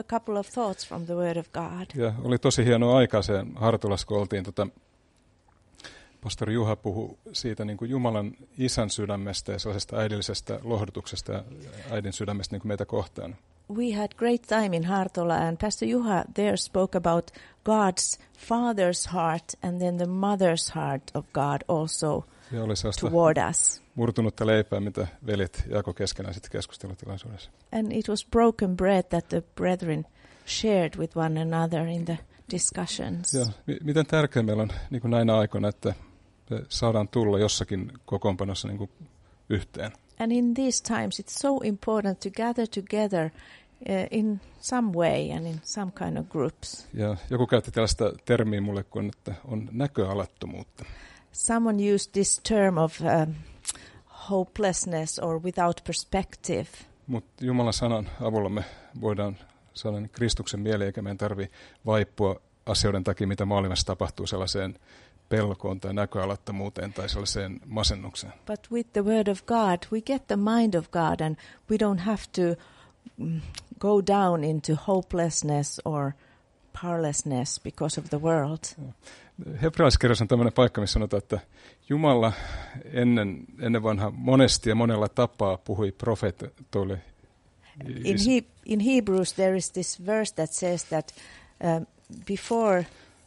a couple of thoughts from the Word of God. Ja oli tosi hieno aika se Hartolassa, kun oltiin pastori Juha puhui siitä niin kuin Jumalan isän sydämestä ja sellaisesta äidillisestä lohdutuksesta ja äidin sydämestä niin kuin meitä kohtaan. We had great time in Hartola, and Pastor Juha there spoke about God's father's heart and then the mother's heart of God also toward us. Murtunutta leipää, mitä veljet jako keskenään sitten keskustelutilaisuudessa. And it was broken bread that the brethren shared with one another in the discussions. Ja miten tärkeää meillä on niin kuin näinä aikoina, että saadaan tulla jossakin kokoonpanossa niin kuin yhteen. And in these times it's so important to gather together in some way and in some kind of groups. Ja joku käytti tällaista termiä mulle, kun että on näköalattomuutta. Someone used this term of hopelessness or without perspective. Mutta Jumalan sanan avulla me voidaan saada Kristuksen mieleen, eikä meidän tarvitse vaippua asioiden takia, mitä maailmassa tapahtuu, sellaiseen pelkoon tai näköalattomuuteen tai sellaiseen masennukseen. But with the word of God, we get the mind of God and we don't have to go down into hopelessness or powerlessness because of the world. Hebrealaiskirjassa on tämmöinen paikka, missä sanotaan, että Jumala ennen vanhaa monesti ja monella tapaa puhui profeetoille. In Hebrews there is this verse that says that before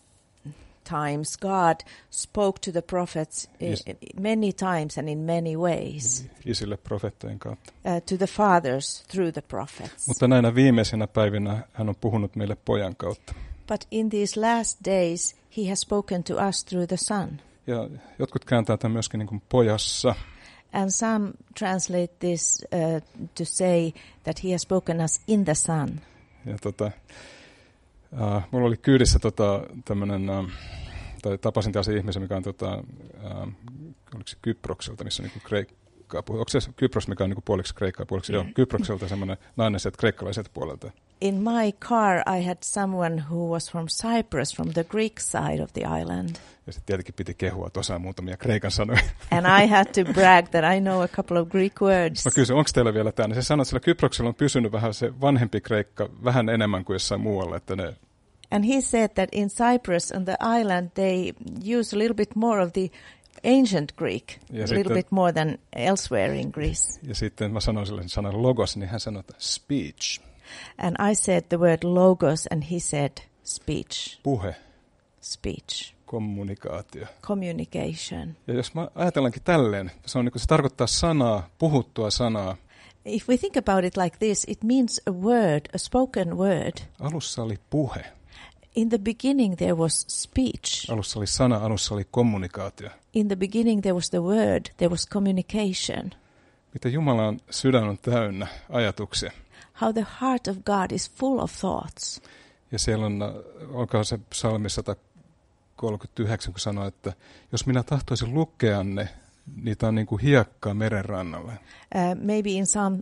times God spoke to the prophets many times and in many ways. Isille profeettojen kautta. To the fathers through the prophets. Mutta näinä viimeisinä päivinä hän on puhunut meille pojan kautta. But in these last days he has spoken to us through the Son. Ja jotkut kääntää tämän myöskin niin kuin pojassa. And some translate this to say that he has spoken us in the Son. Ja mulla oli kyydissä tämmöinen, tai tapasin tällaisen ihmisen, mikä on oliko se Kyprokselta, missä on niin kreikkaa. Onko se Kypros, mikä on niin puoliksi kreikkaa, puoliksi Kyprokselta semmoinen nainen sieltä kreikkalaiset puolelta? In my car I had someone who was from Cyprus, from the Greek side of the island. Ja sitten tietenkin piti kehua, että osaa muutamia kreikan sanoja. And I had to brag that I know a couple of Greek words. Mä kysyin, onko teillä vielä tämä? Se sanoi, että sillä Kyproksella on pysynyt vähän se vanhempi kreikka vähän enemmän kuin jossain muualla. Että ne... And he said that in Cyprus, on the island, they use a little bit more of the ancient Greek, a little bit more than elsewhere in Greece. Ja sitten mä sanoin sille sanan logos, niin hän sanoi, että speech. And I said the word logos, and he said speech. Puhe. Speech. Kommunikaatio. Communication. Ja jos mä ajatellaankin tälleen, se tarkoittaa sanaa, puhuttua sanaa. If we think about it like this, it means a word, a spoken word. Alussa oli puhe. In the beginning there was speech. Alussa oli sana, alussa oli kommunikaatio. In the beginning there was the word, there was communication. Mitä Jumalan sydän on täynnä ajatuksia. How the heart of God is full of thoughts. Ja siellä on, olkaa se psalmi 139, kun sanoo, että jos minä tahtoisin lukea ne, niitä on niin kuin hiekkaa meren rannalle. Maybe in Psalm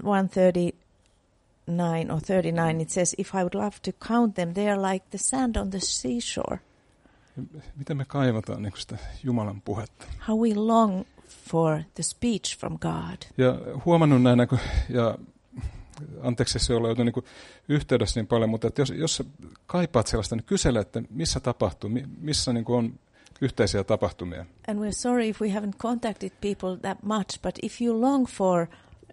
139 or 39 it says, if I would love to count them, they are like the sand on the seashore. Miten me kaivataan niin kuin sitä Jumalan puhetta? How we long for the speech from God. Ja huomannut näin, ja anteeksi, se on joutunut niin yhteydessä niin paljon, mutta että jos kaipaat sellaista, niin kysele, että missä tapahtuu, missä niin kuin on yhteisiä tapahtumia. And we're sorry if we haven't contacted people that much, but if you long for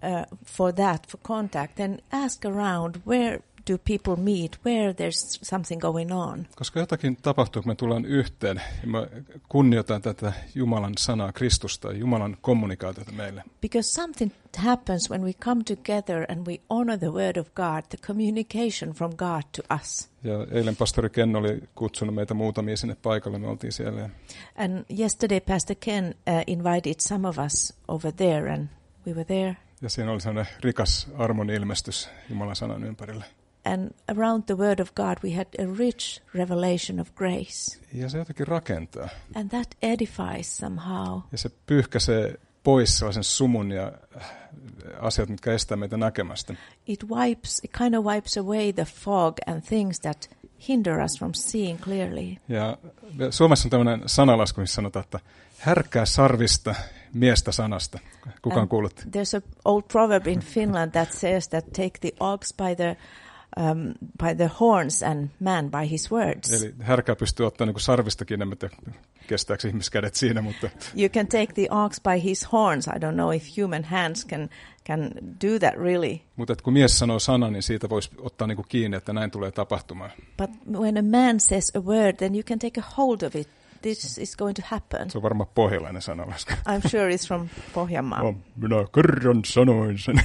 contact, then ask around, where do people meet, where there's something going on. Koska jotakin tapahtuu, kun me tullaan yhteen, ja mä kunnioitan tätä Jumalan sanaa, Kristusta, Jumalan kommunikaatiota meille. Because something happens when we come together and we honor the word of God, the communication from God to us. Ja eilen pastori Ken oli kutsunut meitä muutamia sinne paikalle, me oltiin siellä. And yesterday Pastor Ken invited some of us over there, and we were there. Ja siinä oli sellainen rikas armon ilmestys Jumalan sanan ympärillä. And around the word of God we had a rich revelation of grace. Ja se jotenkin rakentaa. And that edifies somehow. Ja se pyyhkäisee pois sellaisen sumun ja asiat, mitkä estää meitä näkemästä. It kind of wipes away the fog and things that hinder us from seeing clearly. Ja Suomessa on tämmöinen sanalasku, missä sanotaan, että härkää sarvista miestä sanasta. Kuka on kuullut? There's an old proverb in Finland that says that take the ox by the by the horns and man by his words. Eli härkä pystyy ottamaan niin kuin sarvista kiinni, että kestääkö ihmiskädet siinä, mutta... You can take the ox by his horns. I don't know if human hands can do that really. Mutta kun mies sanoo sanan, niin siitä voisi ottaa niin kuin kiinni, että näin tulee tapahtumaan. But when a man says a word, then you can take a hold of it. This is going to happen. Se on varmaan pohjalainen sanalaska. I'm sure it's from Pohjanmaa. No, minä kerran sanoin sen.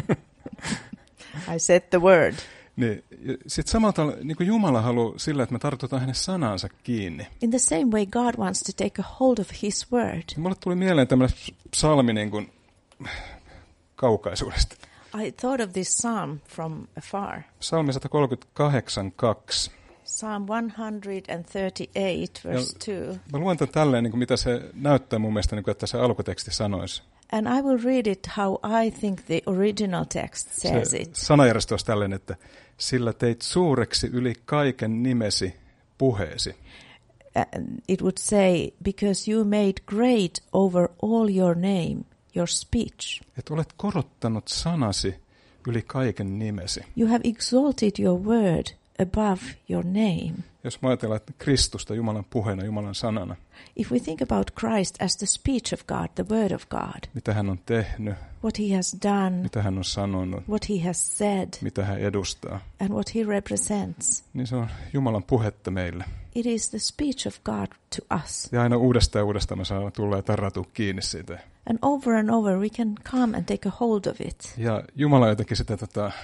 I said the word. Niin, sitten samalla tavalla niin kuin Jumala haluaa sillä, että me tartutaan hänen sanansa kiinni. In the same way God wants to take a hold of his word. Mulle tuli mieleen tämmöinen psalmi niin kuin kaukaisuudesta. I thought of this psalm from afar. Psalmi 138:2. Psalm 138, verse 2. Mä luen tämän tälleen, niin kuin mitä se näyttää mun mielestä, niin kuin, että se alkuteksti sanoisi. And I will read it how I think the original text says it. Sanajärjestö olisi tällainen, että sillä teit suureksi yli kaiken nimesi puheesi. It would say, because you made great over all your name, your speech. Että olet korottanut sanasi yli kaiken nimesi. You have exalted your word above your name. Jos mä ajatellaan, että Kristusta Jumalan puheena, Jumalan sanana. If we think about Christ as the speech of God, the word of God. Mitä hän on tehnyt. What he has done. Mitä hän on sanonut. What he has said. Mitä hän edustaa. And what he represents. Niin se on Jumalan puhetta meille. It is the speech of God to us. Ja aina uudestaan me saadaan tulla ja tarratua kiinni siitä. And over we can come and take a hold of it. Ja Jumala jotenkin sitä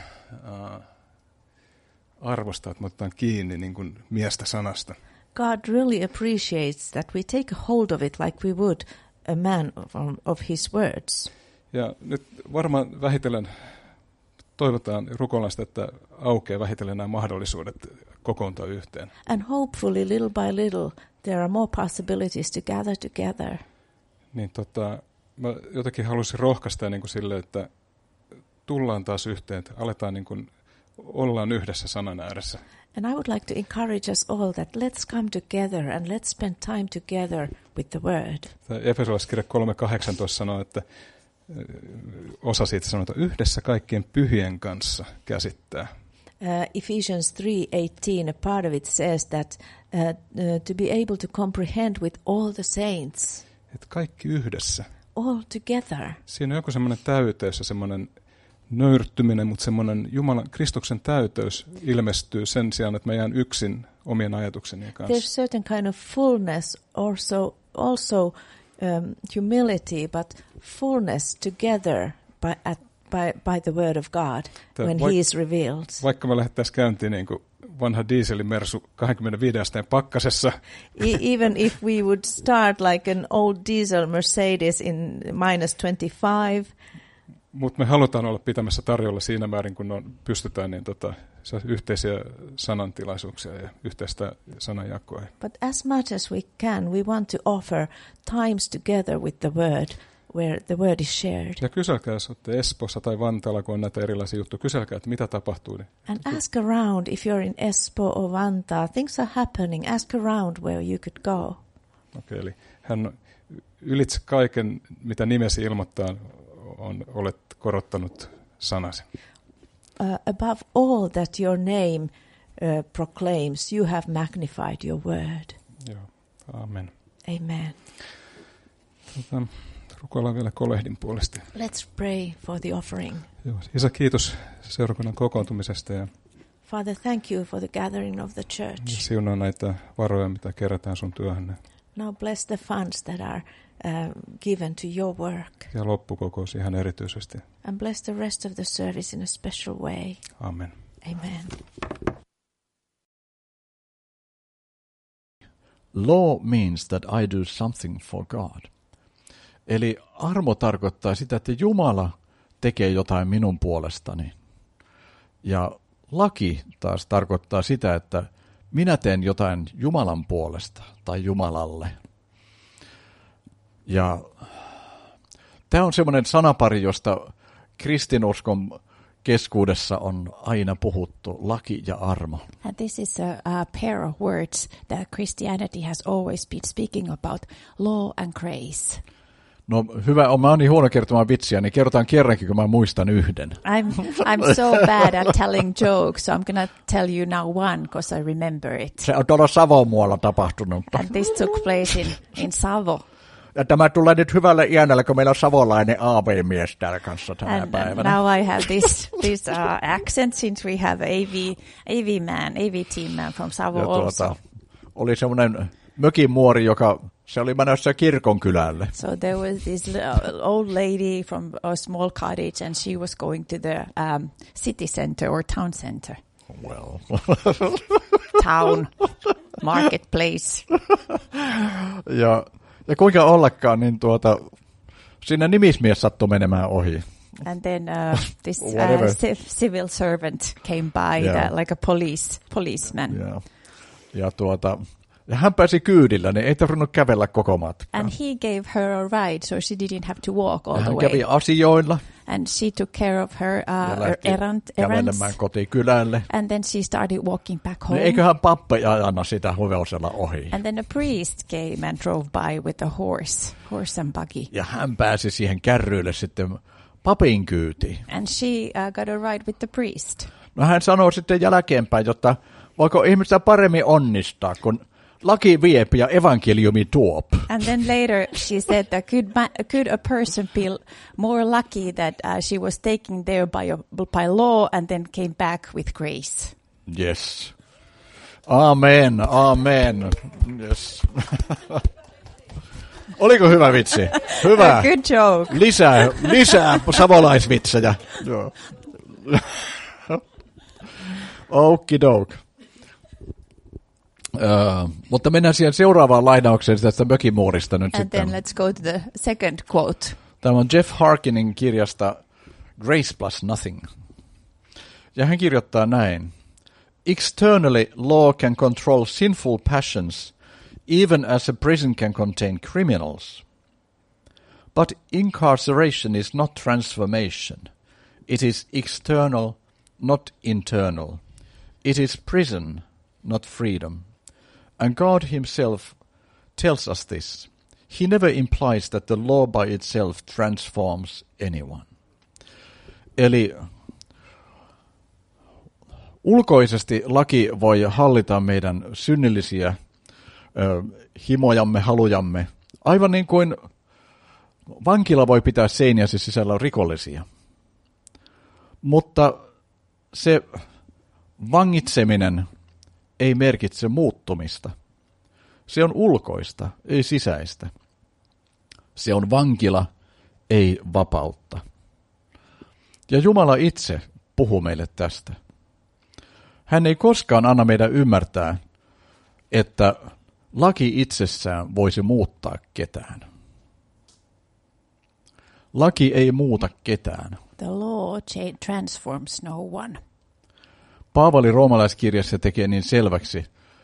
arvostaa, että me otetaan kiinni niin kuin miestä sanasta. God really appreciates that we take a hold of it like we would a man of his words. Ja nyt varmaan vähitellen toivotaan rukoillaan sitä, että aukeaa vähitellen nämä mahdollisuudet kokoontua yhteen. And hopefully little by little there are more possibilities to gather together. Niin mä jotenkin haluaisin rohkaista niin kuin sille, että tullaan taas yhteen, että aletaan niin kuin ollaan yhdessä sanan ääressä. And I would like to encourage us all that let's come together and let's spend time together with the word. Efesolaiskirja 3:8 tuossa sanoo, että osa siitä sanoo, että yhdessä kaikkien pyhien kanssa käsittää. Ephesians 3:18, a part of it says that to be able to comprehend with all the saints. Että kaikki yhdessä. All together. Siinä on joku semmoinen täyteys ja semmoinen nöyrtyminen, mutta semmoinen Jumalan, Kristuksen täyteys ilmestyy sen sijaan, että mä jään yksin omien ajatukseni kanssa. There's certain kind of fullness, also humility, but fullness together by the word of God when he is revealed. Vaikka me lähdettäisiin käyntiin niin kuin vanha dieselimersu 25 asteen pakkasessa. Even if we would start like an old diesel Mercedes in -25. Mutta me halutaan olla pitämässä tarjolla siinä määrin, kun pystytään niin yhteisiä sanantilaisuuksia ja yhteistä sananjakoa. But as much as we can, we want to offer times together with the word, where the word is shared. Ja kyselkää, jos olette Espoossa tai Vantaalla, kun on näitä erilaisia juttuja, kyselkää, että mitä tapahtuu. And ask around if you're in Espoo or Vantaa. Things are happening. Ask around where you could go. Okei, eli hän ylitse kaiken, mitä nimesi ilmoittaa, olet korottanut sanasi. Above all that your name proclaims, you have magnified your word. Joo, amen. Amen. Rukoillaan vielä kolehdin puolesta. Let's pray for the offering. Joo, Isä, kiitos seurakunnan kokoontumisesta. Ja Father, thank you for the gathering of the church. Ja siunaa näitä varoja, mitä kerätään sun työhönne. Now bless the funds that are given to your work. Ja loppukokous ihan erityisesti. And bless the rest of the service in a special way. Amen. Amen. Law means that I do something for God. Eli armo tarkoittaa sitä, että Jumala tekee jotain minun puolestani. Ja laki taas tarkoittaa sitä, että minä teen jotain Jumalan puolesta tai Jumalalle. Ja tämä on semmoinen sanapari, josta kristinuskon keskuudessa on aina puhuttu, laki ja armo. And this is a pair of words that Christianity has always been speaking about, law and grace. No hyvä, mä oon niin huono kertomaan vitsiä, niin kerrotaan kerrankin, kun mä muistan yhden. I'm so bad at telling jokes, so I'm gonna tell you now one, because I remember it. Se on tuolla Savomuolla tapahtunut. And this took place in Savo. Ja tämä tulee nyt hyvälle iänälle, kun meillä on savolainen AV-mies täällä kanssa tänä päivänä. Now I have this accent, since we have AV team man from Savo also. Oli semmoinen mökinmuori, joka se oli menossa kirkonkylälle. So there was this old lady from a small cottage, and she was going to the city center or town center. Well. Town, marketplace. Ja kuinka ollakaan, niin siinä nimismies sattui menemään ohi. And then this civil servant came by, like a policeman. Yeah. Ja hän pääsi kyydillä, niin ei tarvinnut kävellä koko matkaa. And he gave her a ride, so she didn't have to walk all the way. Hän kävi asioilla. And she took care of her errands. Kävelemään kotikylälle. And then she started walking back home. No, eiköhän pappa anna sitä hevosella ohi. And then a priest came and drove by with a horse and buggy. Ja hän pääsi siihen kärryille sitten papin kyytiin. And she got a ride with the priest. No hän sanoi sitten jälkeenpäin, jotta voiko ihmistä paremmin onnistaa, kun laki viep ja evankeliumi tuop. And then later she said that could a person be more lucky that she was taken there by law and then came back with grace. Yes. Amen. Yes. Oliko hyvä vitsi? Hyvä. Good joke. Lisää savolaisvitsejä. Okidoke. Mutta mennään siihen seuraavaan lainaukseen tästä mökimuorista nyt and sitten. And then let's go to the second quote. Tämä on Jeff Harkinin kirjasta Grace plus Nothing. Ja hän kirjoittaa näin. Externally, law can control sinful passions, even as a prison can contain criminals. But incarceration is not transformation. It is external, not internal. It is prison, not freedom. And God himself tells us this. He never implies that the law by itself transforms anyone. Eli ulkoisesti laki voi hallita meidän synnillisiä himojamme, halujamme, aivan niin kuin vankila voi pitää seiniänsä sisällä rikollisia. Mutta se vangitseminen ei merkitse muuttumista. Se on ulkoista, ei sisäistä. Se on vankila, ei vapautta. Ja Jumala itse puhuu meille tästä. Hän ei koskaan anna meidän ymmärtää, että laki itsessään voisi muuttaa ketään. Laki ei muuta ketään. The law transforms no one. Paavali roomalaiskirjassa tekee niin selväksi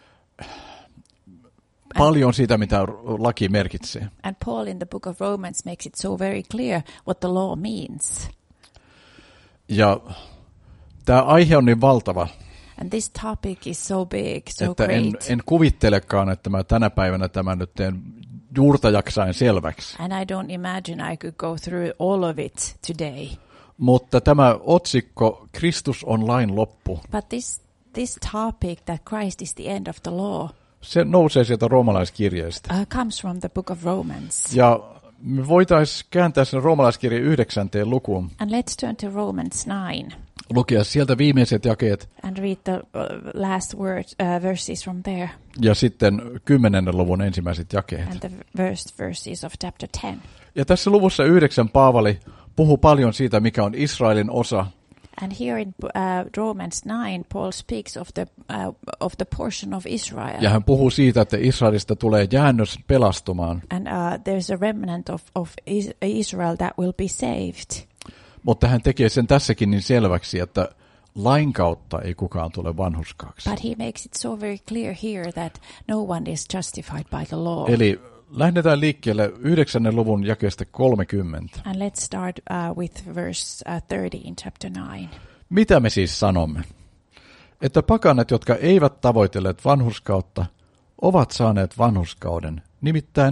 paljon siitä, mitä laki merkitsee. And Paul in the book of Romans makes it so very clear what the law means. Ja tämä aihe on niin valtava, and this topic is so big, so että great. En kuvittelekaan, että mä tänä päivänä tämän nyt teen juurta jaksain selväksi. And I don't imagine I could go through all of it today. Mutta tämä otsikko, Kristus on lain loppu, But this topic that Christ is the end of the law, se nousee sieltä roomalaiskirjeestä. Comes from the book of Romans. Ja me voitaisiin kääntää sen roomalaiskirjan 9. lukuun. And let's turn to Romans 9. Lukea sieltä viimeiset jakeet. And read the last verses from there. Ja sitten 10. luvun ensimmäiset jakeet. And the verses of chapter 10. Ja tässä luvussa 9 Paavali puhuu paljon siitä, mikä on Israelin osa. And here in Romans 9, Paul speaks of the portion of Israel. Ja hän puhuu siitä, että Israelista tulee jäännös pelastumaan. And there's a remnant of Israel that will be saved. Mutta hän tekee sen tässäkin niin selväksi, että lain kautta ei kukaan tule vanhurskaaksi. But he makes it so very clear here that no one is justified by the law. Eli lähdetään liikkeelle 9. luvun jakeesta 30. And let's start with verse 30 in chapter 9. Mitä me siis sanomme? Että pakanat, jotka eivät tavoitelleet vanhurskautta, ovat saaneet vanhurskauden, nimittäin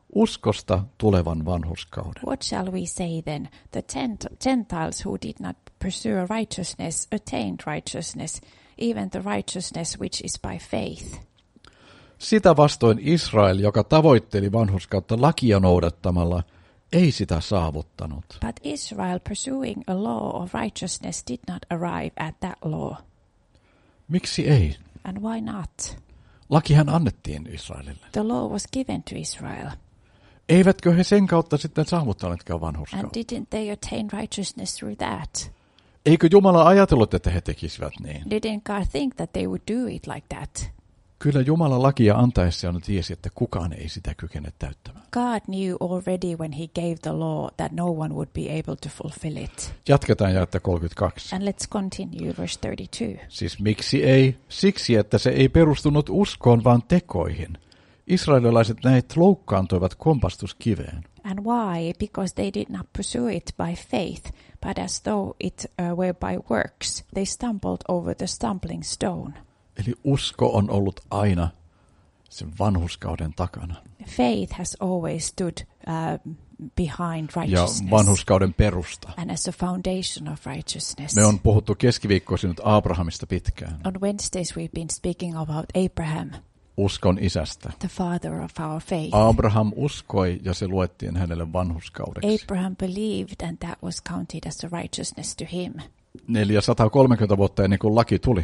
uskosta tulevan vanhurskauden. What shall we say then? The Gentiles who did not pursue righteousness attained righteousness, even the righteousness which is by faith. Sitä vastoin Israel, joka tavoitteli vanhurskautta lakia noudattamalla, ei sitä saavuttanut. But Israel, pursuing a law of righteousness, did not arrive at that law. Miksi ei? And why not? Lakihan annettiin Israelille. The law was given to Israel. Eivätkö he sen kautta sitten saavuttaneetkaan And vanhurskautta? didn't they attain righteousness through that? Eikö Jumala ajatellut, että he tekisivät niin? Didn't God think that they would do it like that? Kyllä Jumala lakia antaessaan tiesi, että kukaan ei sitä kykene täyttämään. God knew already when he gave the law that no one would be able to fulfill it. Jatketaan jaetta 32. And let's continue verse 32. Siis miksi ei? Siksi, että se ei perustunut uskoon, vaan tekoihin. Israelilaiset näet loukkaantuivat kompastuskiveen. And why? Because they did not pursue it by faith, but as though it were by works. They stumbled over the stumbling stone. Eli usko on ollut aina sen vanhurskauden takana. Faith has always stood behind Ja righteousness. vanhurskauden perusta. And as a foundation of righteousness. Me on puhuttu keskiviikkoisin nyt Abrahamista pitkään. On Wednesdays we've been speaking about Abraham, Uskon isästä. the father of our faith. Abraham uskoi ja se luettiin hänelle vanhurskaudeksi. Abraham believed and that was counted as a righteousness to him. 430 vuotta ennen kuin laki tuli.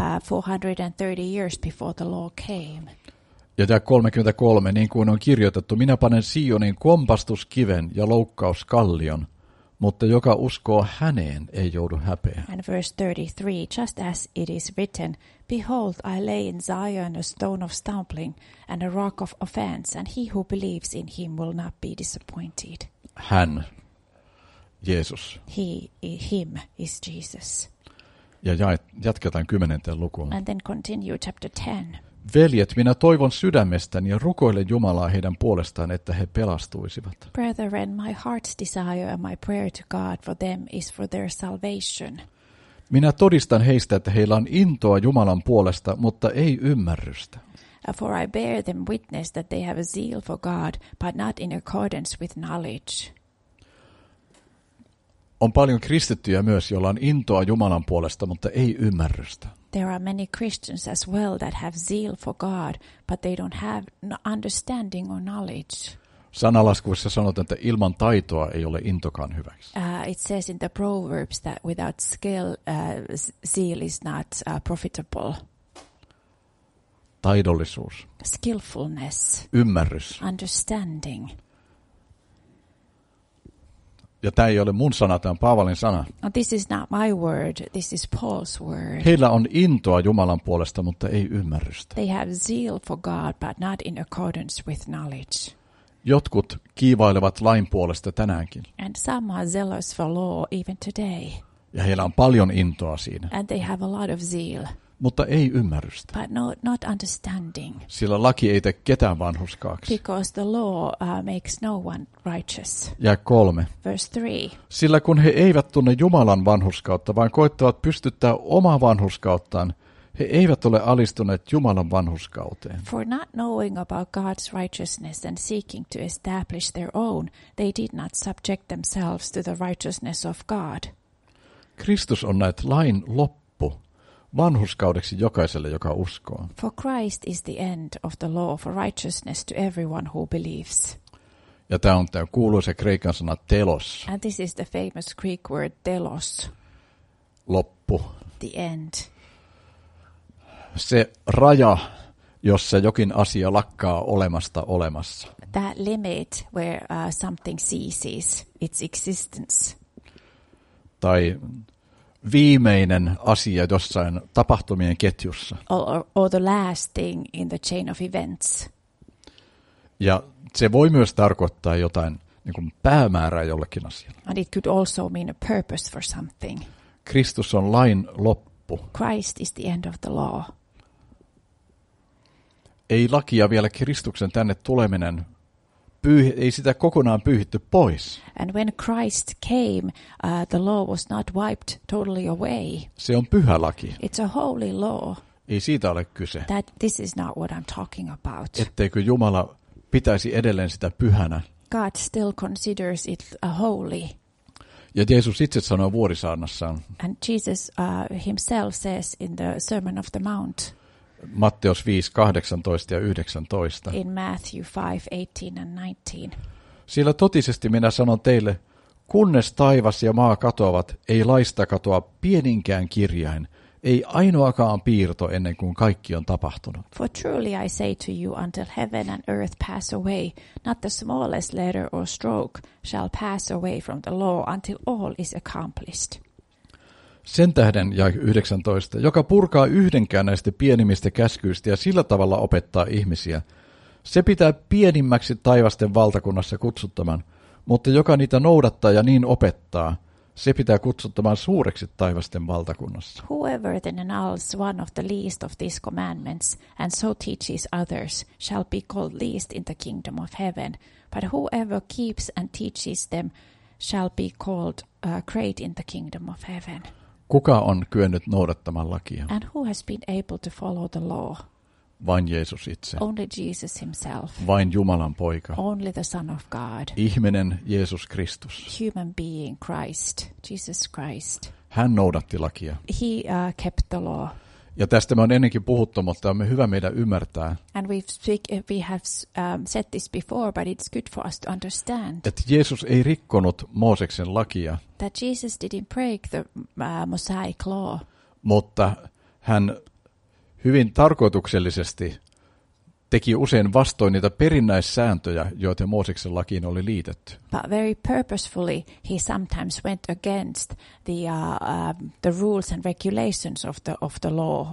430 years before the law came. Ja tämä 33, niin kuin on kirjoitettu, minä panen Sionin kompastuskiven ja loukkauskallion, mutta joka uskoo häneen ei joudu häpeään. And verse 33, just as it is written, behold, I lay in Zion a stone of stumbling and a rock of offense, and he who believes in him will not be disappointed. Hän, Jeesus. Him is Jesus. Ja jatketaan 10. lukuun. And then continue chapter 10. Veljet, minä toivon sydämestäni ja rukoilen Jumalaa heidän puolestaan, että he pelastuisivat. Brethren, my heart's desire and my prayer to God for them is for their salvation. Minä todistan heistä, että heillä on intoa Jumalan puolesta, mutta ei ymmärrystä. For I bear them witness that they have a zeal for God, but not in accordance with knowledge. On paljon kristittyjä myös, joilla on intoa Jumalan puolesta, mutta ei ymmärrystä. There are many Christians as well that have zeal for God, but they don't have understanding or knowledge. Sanalaskuissa sanotaan, että ilman taitoa ei ole intokaan hyväksi. It says in the Proverbs that without skill, zeal is not profitable. Taidollisuus, Skillfulness, ymmärrys. understanding. Ja tämä ei ole mun sana, tämä on Paavalin sana. This is not my word, this is Paul's word. Heillä on intoa Jumalan puolesta, mutta ei ymmärrystä. They have zeal for God, but not in accordance with knowledge. Jotkut kiivailevat lain puolesta tänäänkin. And some are zealous for law even today. Ja heillä on paljon intoa siinä, And they have a lot of zeal, mutta ei ymmärrystä. but not understanding. Sillä laki ei tee ketään vanhurskaaksi. Because the law makes no one righteous. Ja 3. Verse 3. Sillä kun he eivät tunne Jumalan vanhurskautta, vaan koettavat pystyttää omaa vanhurskauttaan, he eivät ole alistuneet Jumalan vanhurskauteen. For not knowing about God's righteousness and seeking to establish their own, they did not subject themselves to the righteousness of God. Kristus on näet lain loppu vanhurskaudeksi jokaiselle, joka uskoo. For Christ is the end of the law for righteousness to everyone who believes. Ja tämä on tämä kuuluisa kreikan sana telos, And this is the famous Greek word telos, loppu. the end. Se raja, jossa jokin asia lakkaa olemasta olemassa. That limit where something ceases its existence. Tai viimeinen asia jossain tapahtumien ketjussa. Or the last thing in the chain of events. Ja se voi myös tarkoittaa jotain niin kuin päämäärää jollekin asialle. And it could also mean a purpose for something. Kristus on lain loppu. Christ is the end of the law. Ei lakia vielä Kristuksen tänne tuleminen, ei sitä kokonaan pyyhitty pois. And when Christ came, the law was not wiped totally away. Se on pyhä laki. It's a holy law. Ei siitä ole kyse. This is not what I'm talking about. Etteikö Jumala pitäisi edelleen sitä pyhänä. God still considers it holy. Ja Jeesus itse sanoi vuorisaarnassaan, And Jesus himself says in the Sermon of the Mount, Matteus 5, 18 ja 19. in Matthew 5:18 and 19. Sillä totisesti minä sanon teille, kunnes taivas ja maa katoavat, ei laista katoa pieninkään kirjain, ei ainoakaan piirto ennen kuin kaikki on tapahtunut. For truly I say to you, until heaven and earth pass away, not the smallest letter or stroke shall pass away from the law until all is accomplished. Sen tähden, ja 19, joka purkaa yhdenkään näistä pienimmistä käskyistä ja sillä tavalla opettaa ihmisiä, se pitää pienimmäksi taivasten valtakunnassa kutsuttaman, mutta joka niitä noudattaa ja niin opettaa, se pitää kutsuttamaan suureksi taivasten valtakunnassa. Whoever then annuls one of the least of these commandments, and so teaches others, shall be called least in the kingdom of heaven. But whoever keeps and teaches them shall be called great in the kingdom of heaven. Kuka on kyennyt noudattamaan lakia? And who has been able to follow the law? Vain Jeesus itse. Only Jesus himself. Vain Jumalan poika. Only the Son of God. Ihminen Jeesus Kristus. Human being Christ, Jesus Christ. Hän noudatti lakia. He kept the law. Ja tästä me on ennenkin puhuttu, mutta on hyvä meidän ymmärtää, And we have said this before, but it's good for us to understand että Jeesus ei rikkonut Mooseksen lakia, that Jesus didn't break the Mosaic law, mutta hän hyvin tarkoituksellisesti teki usein vastoin niitä perinnäissääntöjä, joita Mooseksen lakiin oli liitetty. but very purposefully he sometimes went against the rules and regulations of the law,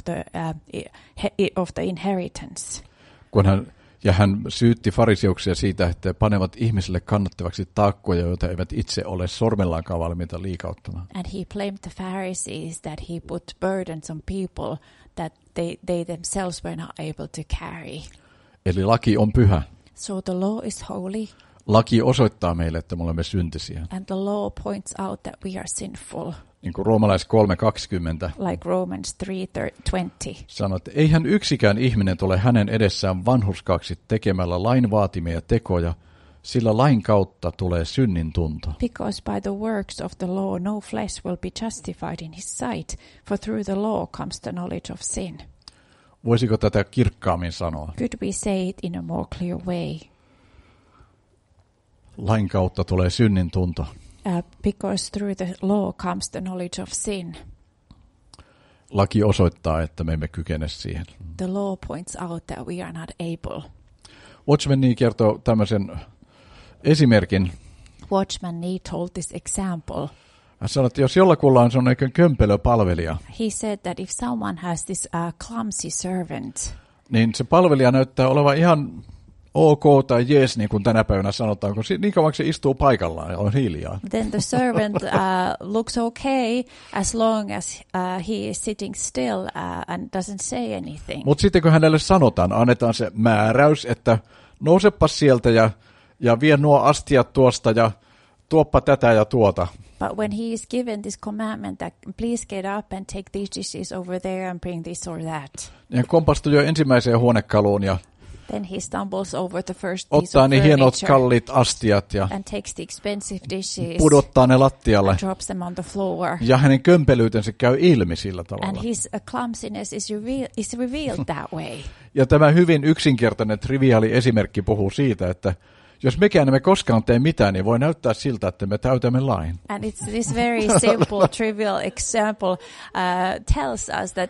of the inheritance. Kun hän syytti fariseuksia siitä, että panevat ihmisille kannattavaksi taakkoja, joita eivät itse ole sormellaankaan valmiita liikauttamaan. And he blamed the Pharisees that he put burdens on people that they themselves were not able to carry. Eli laki on pyhä. So the law is holy, Laki osoittaa meille, että me olemme syntisiä. and the law points out that we are sinful, Niin kuin Roomalais 3:20 like Romans 3:20. sanoo, että eihän yksikään ihminen tule hänen edessään vanhurskaaksi tekemällä lain vaatimia tekoja, sillä lain kautta tulee synnin tunto. Because by the works of the law no flesh will be justified in his sight, for through the law comes the knowledge of sin. Voisiko tätä kirkkaammin sanoa? Could we say it in a more clear way? Lain kautta tulee synnin tunto. Because through the law comes the knowledge of sin. Laki osoittaa, että me emme kykene siihen. The law points out that we are not able. Watchman Nee kertoo tämmöisen esimerkin. Watchman Nee told this example. Hän sanoi, että jos jollakulla on sellainen kömpelöpalvelija, He said that if someone has this clumsy servant, niin se palvelija näyttää olevan ihan ok tai jees, niin kuin tänä päivänä sanotaan, kun niin kauan se istuu paikallaan ja on hiljaa. then the servant looks okay as long as he is sitting still and doesn't say anything. Mutta sitten kun hänelle sanotaan, annetaan se määräys, että nousepas sieltä ja vie nuo astiat tuosta ja tuoppa tätä ja tuota. But when he is given this commandment that please get up and take these dishes over there and bring this or that, Ja kompastuu jo ensimmäiseen huonekaluun ja then he stumbles over the first piece ottaa of ne hienot furniture kalliit astiat ja and takes the expensive dishes pudottaa ne lattialle. and drops them on the floor. Ja hänen kömpelyytensä käy ilmi sillä And tavalla. his clumsiness is revealed that way. Ja tämä hyvin yksinkertainen, triviaali esimerkki puhuu siitä, että jos mekään emme koskaan tee mitään, niin voi näyttää siltä, että me täytämme lain. And it's this very simple, trivial example tells us that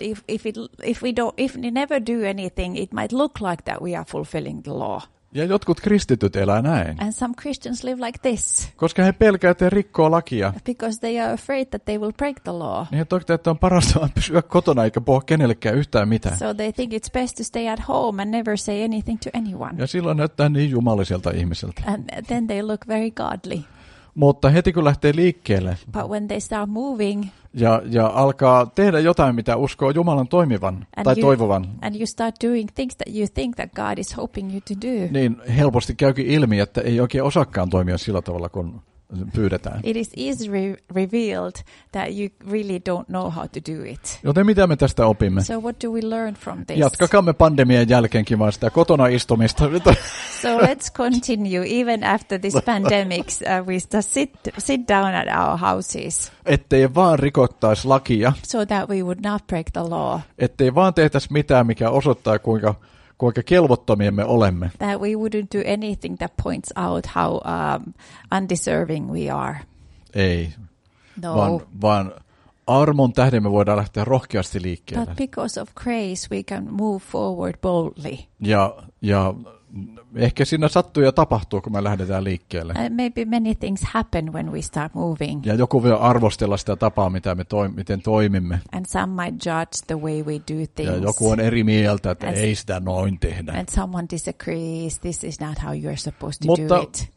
if we never do anything, it might look like that we are fulfilling the law. Ja jotkut kristityt elää näin, And some Christians live like this koska he pelkäävät, että he rikkoo lakia. because they are afraid that they will break the law. Niin he toki, että on parasta pysyä kotona eikä puhua kenellekään yhtään mitään. So they think it's best to stay at home and never say anything to anyone. Ja silloin näyttää niin jumaliselta ihmiseltä. And then they look very godly. Mutta heti kun lähtee liikkeelle But when they start moving ja alkaa tehdä jotain, mitä uskoo Jumalan toimivan tai toivovan, and you start doing things that you think that God is hoping you to do, niin helposti käykin ilmi, että ei oikein osaakaan toimia sillä tavalla, kun pyydetään. It is easily revealed that you really don't know how to do it. Joten mitä me tästä opimme? So what do we learn from this? Jatkakaamme pandemian jälkeenkin vaan sitä kotona istumista. So let's continue even after this pandemic. We just sit down at our houses. Ettei vaan rikottaisi lakia. So that we would not break the law. Ettei vaan tehtäisi mitään, mikä osoittaa kuinka kelvottomia me olemme. That we wouldn't do anything that points out how undeserving we are. Ei, No. vaan armon tähden me voidaan lähteä rohkeasti liikkeelle. But because of grace we can move forward boldly. Ja ehkä siinä sattuu ja tapahtuu, kun me lähdetään liikkeelle. Maybe many things happen when we start moving. Ja joku voi arvostella sitä tapaa, miten toimimme. And some might judge the way we do things. Ja joku on eri mieltä, että ei sitä noin tehdä. And someone disagrees, this is not how you're supposed to do it.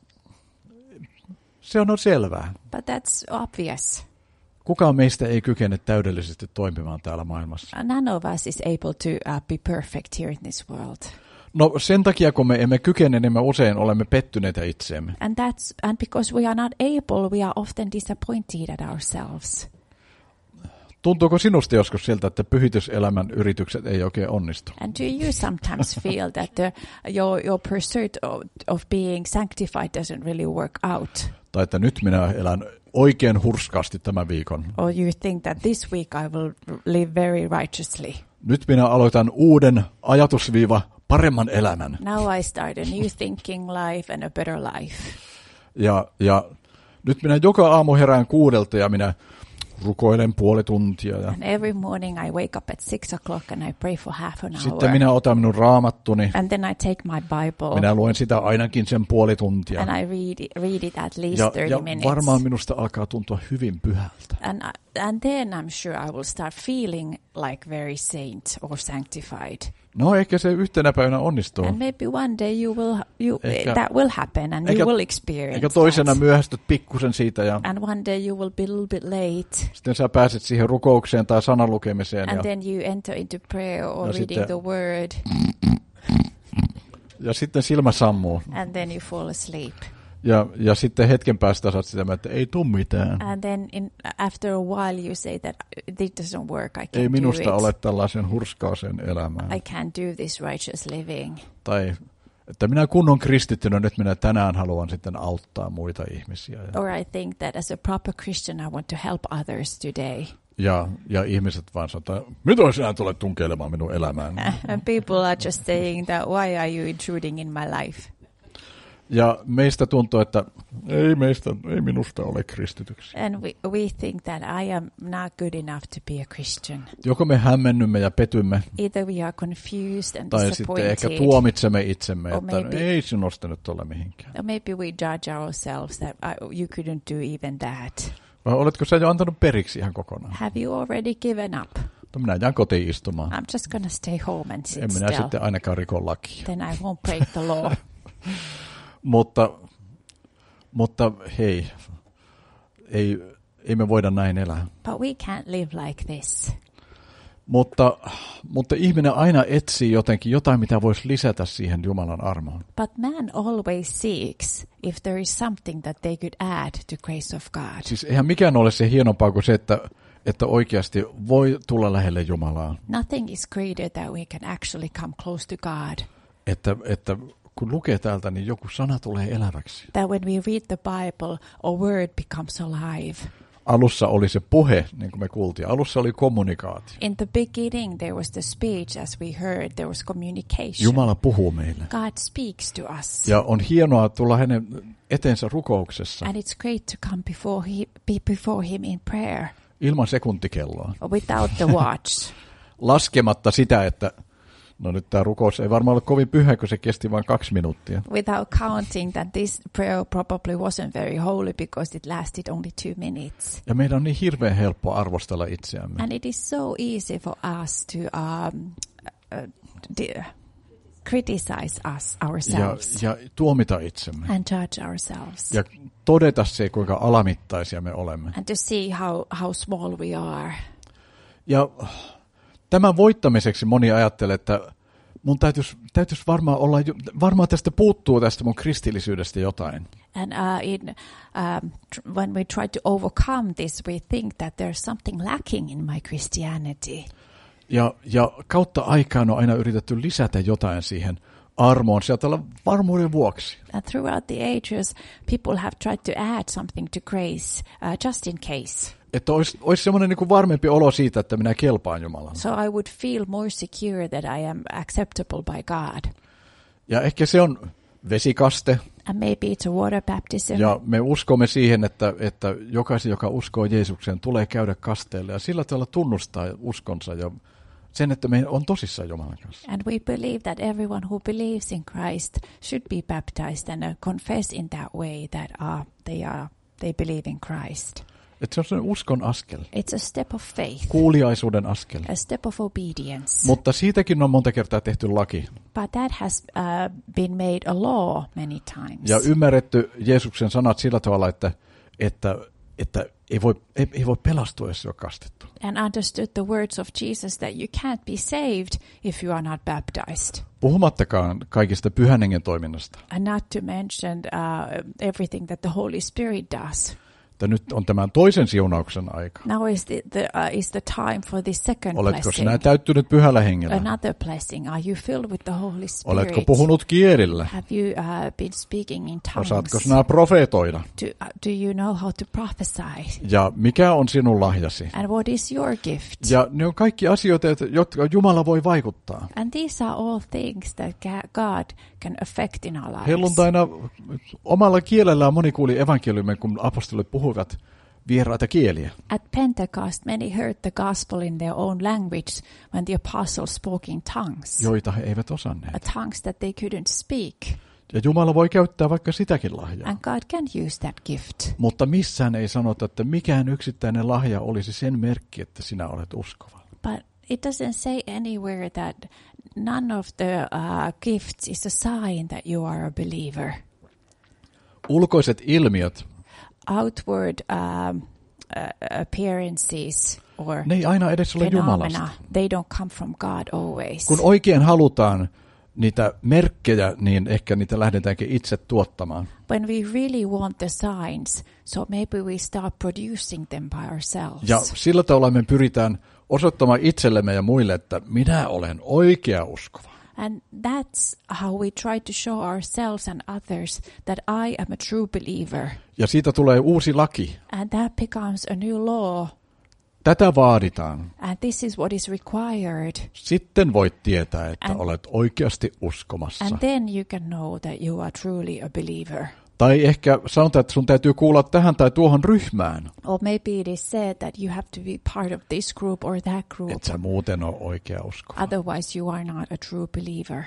Se on selvää. But that's obvious. Kukaan meistä ei kykene täydellisesti toimimaan täällä maailmassa. None of us is able to be perfect here in this world. No sen takia, kun me emme kykene, niin me usein olemme pettyneitä itseemme. And because we are not able, we are often disappointed at ourselves. Tuntuuko sinusta joskus siltä, että pyhityselämän yritykset ei oikein onnistu? And do you sometimes feel that your pursuit of being sanctified doesn't really work out? Tai että nyt minä elän oikein hurskaasti tämän viikon. Or you think that this week I will live very righteously? Nyt minä aloitan uuden ajatusviiva paremman elämän. Now I start a new thinking life and a better life. Ja nyt minä joka aamu herään 6 ja minä rukoilen puoli tuntia. And every morning I wake up at 6 o'clock and I pray for half an hour. Sitten minä otan minun raamattuni. And then I take my Bible. Minä luen sitä ainakin sen puoli tuntia. And I read it at least 30 minutes. Ja varmaan minusta alkaa tuntua hyvin pyhältä. And then I'm sure I will start feeling like very saint or sanctified. No ehkä se yhtenä päivänä onnistuu. And maybe one day that will happen and you will experience. Eikä toisena myöhästyt pikkusen siitä. And one day you will be a little bit late. Sitten sä pääset siihen rukoukseen tai sanan lukemiseen. And then you enter into prayer or reading the word. Ja sitten silmä sammuu. And then you fall asleep. Ja sitten hetken päästä saat sitä, että ei tule mitään. And then after a while you say that this doesn't work, I can't do it. Ei minusta ole tällaisen hurskaaseen elämään. I can't do this righteous living. Tai että minä kunnon kristittynä nyt minä tänään haluan sitten auttaa muita ihmisiä. Or I think that as a proper Christian I want to help others today. Ja ihmiset vaan sanotaan, mitä sinä tulet tunkeilemaan minun elämään? And people are just saying that why are you intruding in my life? Ja meistä tuntuu, että ei minusta ole kristityksi. And we think that I am not good enough to be a Christian. Joko me hämmennymme ja petymme, either we are confused and tai disappointed, sitten ehkä tuomitsemme itsemme, että ei sinusta nyt ole mihinkään. Or maybe we judge ourselves that you couldn't do even that. Vai oletko sä jo antanut periksi ihan kokonaan? Have you already given up? No minä jään kotiin istumaan. I'm just going to stay home and sit still. En minä sitten ainakaan riko lakia. Then I won't break the law. Mutta hei, ei me voida näin elää. But we can't live like this. Mutta ihminen aina etsii jotain, mitä voisi lisätä siihen Jumalan armoon. But man always seeks if there is something that they could add to grace of God. Siis eihän mikään ole se hienompaa kuin se, että oikeasti voi tulla lähelle Jumalaa. Nothing is greater that we can actually come close to God. Että kun lukee täältä, niin joku sana tulee eläväksi. That when we read the Bible, a word becomes alive. Alussa oli se puhe, niin kuin me kuultiin. Alussa oli kommunikaatio. In the beginning there was the speech, as we heard, there was communication. Jumala puhuu meille. God speaks to us. Ja on hienoa tulla hänen eteensä rukouksessa. And it's great to come before him in prayer. Ilman sekuntikelloa. Without the watch. Laskematta sitä, että no nyt tämä rukous ei varmaan ole kovin pyhä, kun se kesti vain 2 minuuttia. Without counting that this prayer probably wasn't very holy because it lasted only 2 minutes. Ja meidän on niin hirveän helppo arvostella itseämme. And it is so easy for us to criticize ourselves. Ja tuomita itsemme. And judge ourselves. Ja todeta se, kuinka alamittaisia me olemme. And to see how small we are. Ja tämän voittamiseksi moni ajattelee, mun täytyisi varmaan tästä puuttuu tästä mun kristillisyydestä jotain. And when we try to overcome this, we think that there's something lacking in my Christianity. Ja kautta aikaan on aina yritetty lisätä jotain siihen armoon sieltä varmuuden vuoksi. And throughout the ages, people have tried to add something to grace, just in case. Että olisi semmoinen niin kuin varmempi olo siitä, että minä kelpaan Jumalalle. So I would feel more secure that I am acceptable by God. Ja ehkä se on vesikaste. And maybe it's a water baptism. Ja me uskomme siihen, että jokaisen, joka uskoo Jeesukseen, tulee käydä kasteelle ja sillä tavalla tunnustaa uskonsa ja sen, että me on tosissaan Jumalan kanssa. And we believe that everyone who believes in Christ should be baptized and confess in that way that they believe in Christ. Että se on sellainen uskon askel. It's a step of faith. Kuuliaisuuden askel. A step of obedience. Mutta siitäkin on monta kertaa tehty laki. But that has been made a law many times. Ja ymmärretty Jeesuksen sanat sillä tavalla, että ei voi pelastua, jos ei ole kastettu. And understood the words of Jesus that you can't be saved if you are not baptized. Puhumattakaan kaikista Pyhän Hengen toiminnasta. And not to mention everything that the Holy Spirit does. Nyt on tämän toisen siunauksen aika. Now is the time for the second Oletko blessing. sinä täyttynyt Pyhällä Hengellä? Another blessing. Are you filled with the Holy Spirit? Oletko puhunut kielillä? Have you been speaking in tongues? Osaatko sinä profeetoida? Do you know how to prophesy? Ja mikä on sinun lahjasi? And what is your gift? Ja ne on kaikki asioita, jotka Jumala voi vaikuttaa. And these are all things that God can affect in our lives. Helluntaina omalla kielellään moni kuuli evankeliumin, kun apostolit puhuivat vieraita kieliä. At Pentecost, many heard the gospel in their own language when the apostles spoke in tongues. Joita he eivät osanneet. Tongues that they couldn't speak. Ja Jumala voi käyttää vaikka sitäkin lahjaa. And God can use that gift. Mutta missään ei sanota, että mikään yksittäinen lahja olisi sen merkki, että sinä olet uskova. But it doesn't say anywhere that none of the gifts is a sign that you are a believer. Ulkoiset ilmiöt, outward appearances or ne ei aina edes ole Jumalasta. They don't come from God always. Kun oikein halutaan niitä merkkejä, niin ehkä niitä lähdetäänkin itse tuottamaan. When we really want the signs, so maybe we start producing them by ourselves. Ja sillä tavalla me pyritään osoittamaan itsellemme ja muille, että minä olen oikea uskova. And that's how we try to show ourselves and others that I am a true believer. Ja siitä tulee uusi laki. And that becomes a new law. Tätä vaaditaan. And this is what is required. Sitten voit tietää, että olet oikeasti uskomassa. And then you can know that you are truly a believer. Tai ehkä sanotaan, että sun täytyy kuulla tähän tai tuohon ryhmään. Or maybe it is said that you have to be part of this group or that group. Et sä muuten ole oikea uskova. Otherwise you are not a true believer.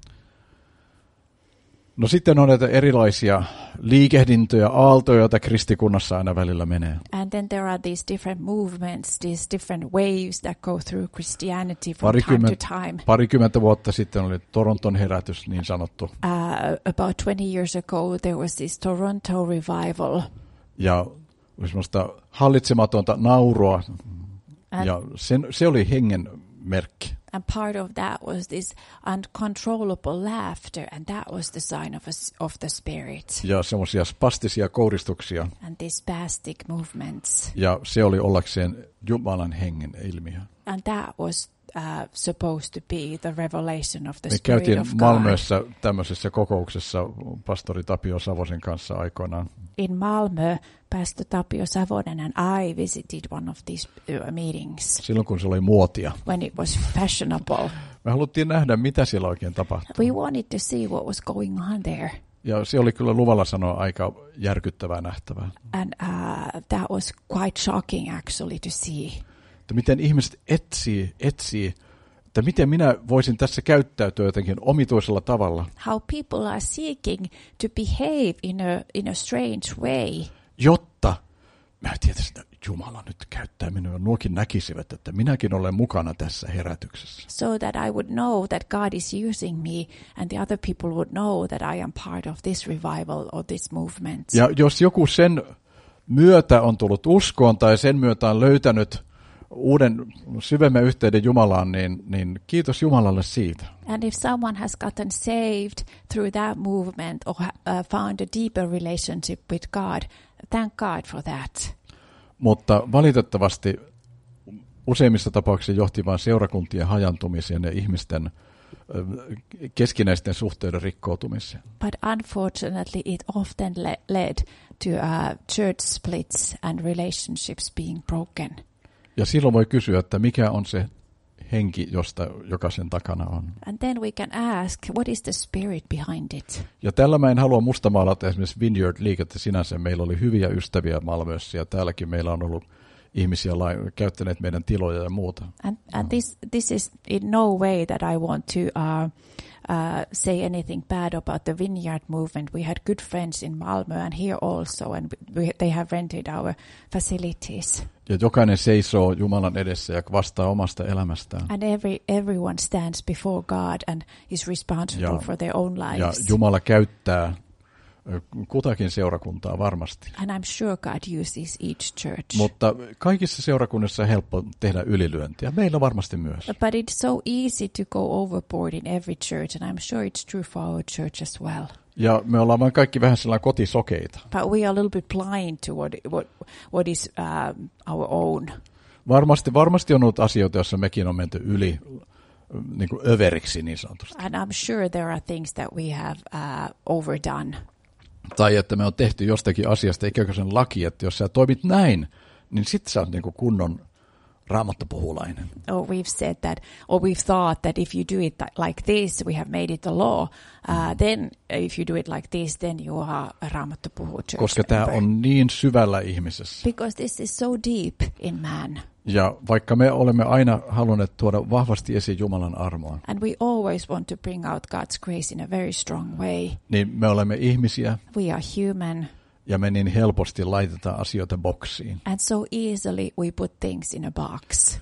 No sitten on näitä erilaisia liikehdintöjä, aaltoja, joita kristikunnassa aina välillä menee. And then there are these different movements, these different waves that go through Christianity from time to time. Parikymmentä vuotta sitten oli Toronton herätys niin sanottu. About 20 years ago there was this Toronto revival. Ja oli semmoista hallitsematonta naurua ja se oli hengen merkki. And part of that was this uncontrollable laughter, and that was the sign of the Spirit. Ja semmoisia spastisia kouristuksia. And these spastic movements. Ja se oli ollakseen Jumalan hengen ilmiö. And that was supposed to be the revelation of the Me Spirit käytiin of God. Malmössä tämmöisessä kokouksessa pastori Tapio Savosen kanssa aikoinaan. In Malmö, Pastor Tapio Savonen and I visited one of these meetings. Silloin kun se oli muotia. When it was fashionable. Me haluttiin nähdä, mitä siellä oikein tapahtui. We wanted to see what was going on there. Ja se oli kyllä luvalla sanoa aika järkyttävää nähtävää. And that was quite shocking actually to see. Että miten ihmiset etsii, että miten minä voisin tässä käyttäytyä jotenkin omituisella tavalla. How people are seeking to behave in a strange way. Jotta mä tietysti, että Jumala nyt käyttää minua ja nuokin näkisivät, että minäkin olen mukana tässä herätyksessä. So that I would know that God is using me and the other people would know that I am part of this revival or this movement. Ja jos joku sen myötä on tullut uskoon tai sen myötä on löytänyt uuden syvemmän yhteyden Jumalaan, niin kiitos Jumalalle siitä. And if someone has gotten saved through that movement or found a deeper relationship with God, thank God for that. Mutta valitettavasti useimmissa tapauksissa johti vain seurakuntien hajantumiseen ja ihmisten keskinäisten suhteiden rikkoutumiseen. But unfortunately it often led to church splits and relationships being broken. Ja silloin voi kysyä, että mikä on se henki, joka sen takana on. And then we can ask, what is the spirit behind it? Ja tällä mä en halua mustamaalata esimerkiksi Vineyard-liikettä sinänsä. Meillä oli hyviä ystäviä Malmössä ja täälläkin meillä on ollut ihmisiä käyttäneet meidän tiloja ja muuta. And this is in no way that I want to say anything bad about the Vineyard movement. We had good friends in Malmö and here also, and they have rented our facilities. Ja jokainen seisoo Jumalan edessä ja vastaa omasta elämästään. And everyone stands before God and is responsible for their own lives. Ja Jumala käyttää kutakin seurakuntaa varmasti. And I'm sure God uses each church. Mutta kaikissa seurakunnissa on helppo tehdä ylilyöntiä. Meillä varmasti myös. But it's so easy to go overboard in every church, and I'm sure it's true for our church as well. Ja me ollaan vain kaikki vähän sellainen kotisokeita. But we are a little bit blind to what is our own. Varmasti on ollut asioita, joissa mekin on menty yli niin kuin överiksi niin sanotusti. And I'm sure there are things that we have overdone. Tai että me on tehty jostakin asiasta ikään kuin sen laki, että jos sä toimit näin, niin sit sä oot niin kuin kunnon raamattopuhulainen. Or we've said that, or we've thought that if you do it like this, we have made it a law. Then if you do it like this, then you are a raamattopuhu church Koska tämä on niin syvällä ihmisessä. Because this is so deep in man. Ja vaikka me olemme aina halunneet tuoda vahvasti esiin Jumalan armoa. And we always want to bring out God's grace in a very strong way. Niin me olemme ihmisiä. We are human. Ja me niin helposti laitetaan asioita boksiin. And so easily we put things in a box.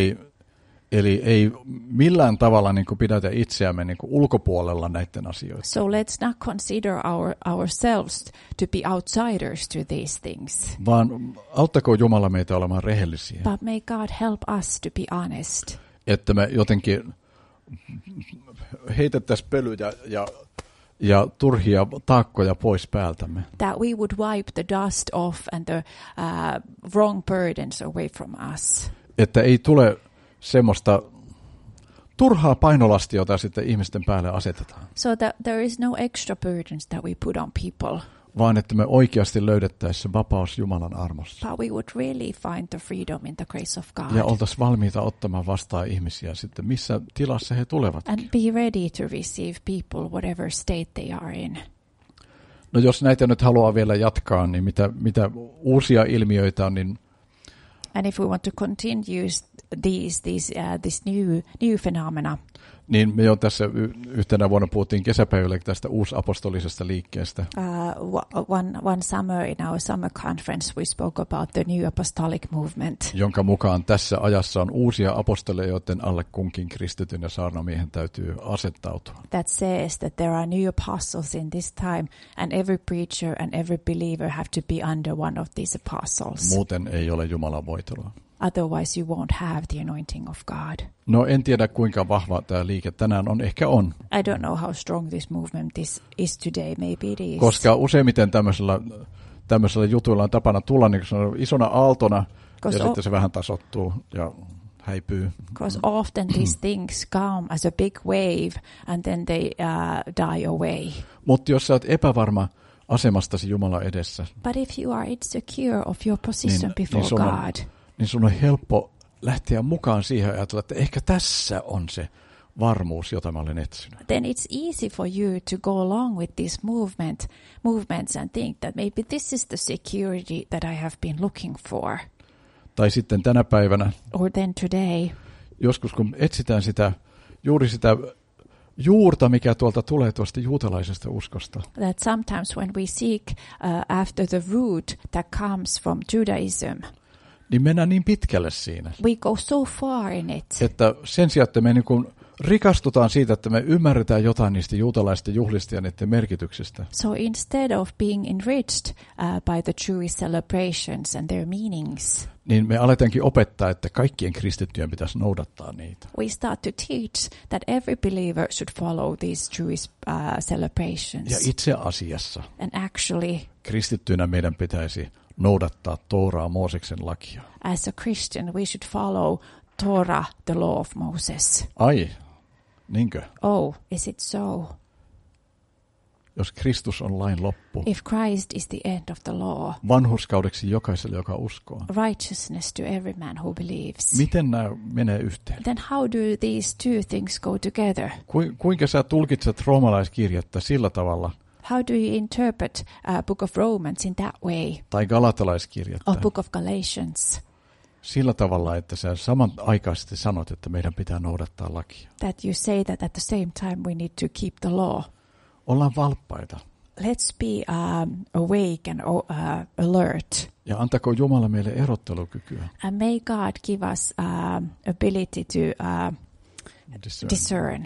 Eli ei millään tavalla niin kuin pidätä itseämme niin kuin ulkopuolella näiden asioiden. So let's not consider ourselves to be outsiders to these things. Vaan auttakoon Jumala meitä olemaan rehellisiä. But may God help us to be honest. Että me jotenkin heitettäisiin pölyjä ja turhia taakkoja pois päältämme. That we would wipe the dust off and the wrong burdens away from us. Että ei tule semmoista turhaa painolastia, jota sitten ihmisten päälle asetetaan. So that there is no extra burdens that we put on people. Vaan että me oikeasti löydettäisiin vapaus Jumalan armossa. But we would really find the freedom in the grace of God. Ja oltaisiin valmiita ottamaan vastaan ihmisiä sitten, missä tilassa he tulevat. And be ready to receive people whatever state they are in. No jos näitä nyt haluaa vielä jatkaa, niin mitä uusia ilmiöitä on, niin and if we want to continue this new phenomena. Niin me jo tässä yhtenä vuonna puhuttiin kesäpäivällä tästä uusapostolisesta liikkeestä. One summer in our summer conference we spoke about the new apostolic movement. Jonka mukaan tässä ajassa on uusia apostoleja, joiden alle kunkin kristityn ja saarnamiehen täytyy asettautua. That says that there are new apostles in this time and every preacher and every believer have to be under one of these apostles. Muuten ei ole Jumalan voitelua. Otherwise you won't have the anointing of God. No en tiedä kuinka vahva tämä liike tänään on, ehkä on. I don't know how strong this movement is today, maybe it is. Koska useimmiten tämmöisellä jutuilla on tapana tulla niin isona aaltona ja sitten se vähän tasoittuu ja häipyy. Because often these things come as a big wave and then they die away. Mutta jos sä oot epävarma asemastasi Jumalan edessä, but if you are insecure of your position before God, niin sun on helppo lähteä mukaan siihen ajatella, että ehkä tässä on se varmuus, jota mä olen etsinyt. Then it's easy for you to go along with these movements and think that maybe this is the security that I have been looking for. Tai sitten tänä päivänä, or then today, joskus kun etsitään juuri sitä juurta, mikä tuolta tulee tuosta juutalaisesta uskosta. That sometimes when we seek after the root that comes from Judaism, niin mennään niin pitkälle siinä. We go so far in it. Että sen sijaan, että me niin kuin rikastutaan siitä, että me ymmärretään jotain niistä juutalaisista juhlista ja niiden merkityksistä. So instead of being enriched by the Jewish celebrations and their meanings, niin me aletaankin opettaa, että kaikkien kristittyjen pitäisi noudattaa niitä. we start to teach that every believer should follow these Jewish celebrations. Ja itse asiassa And actually, kristittyinä meidän pitäisi noudattaa Tooraa, Mooseksen lakia. as a Christian, we should follow Torah, the law of Moses. Ai, niinkö? Oh, is it so? Jos Kristus on lain loppu, If Christ is the end of the law, vanhurskaudeksi jokaiselle, joka uskoo. righteousness to every man who believes, Miten nämä menee yhteen? then how do these two things go together? Kuinka sä tulkitset roomalaiskirjettä sillä tavalla, How do you interpret Book of Romans in that way, tai galatalaiskirjettä, or Book of Galatians, sillä tavalla, että sä samanaikaisesti sanot, että meidän pitää noudattaa lakia? that you say that at the same time we need to keep the law? Ollaan valppaita. Let's be awake and alert. Ja antako Jumala meille erottelukykyä. And may God give us ability to discern,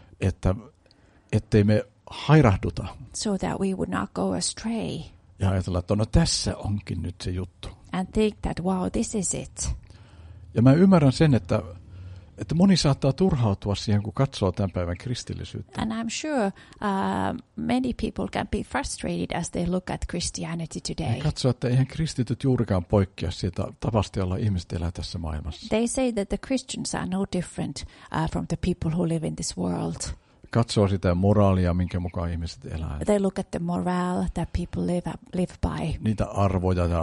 Ettei me hairahduta so that we would not go astray ja ajatella, että no tässä onkin nyt se juttu. and think that, wow, this is it. Ja mä ymmärrän sen, että moni saattaa turhautua siihen, kun katsoo tämän päivän kristillisyyttä. And I'm sure many people can be frustrated as they look at Christianity today. Ja katsoo, että eihän kristityt juurikaan poikkea siitä tavasta, jolla ihmiset elää tässä maailmassa. They say that the Christians are no different from the people who live in this world. Katsoo sitä moraalia, minkä mukaan ihmiset elää. They look at the morale that people live by. Niitä arvoja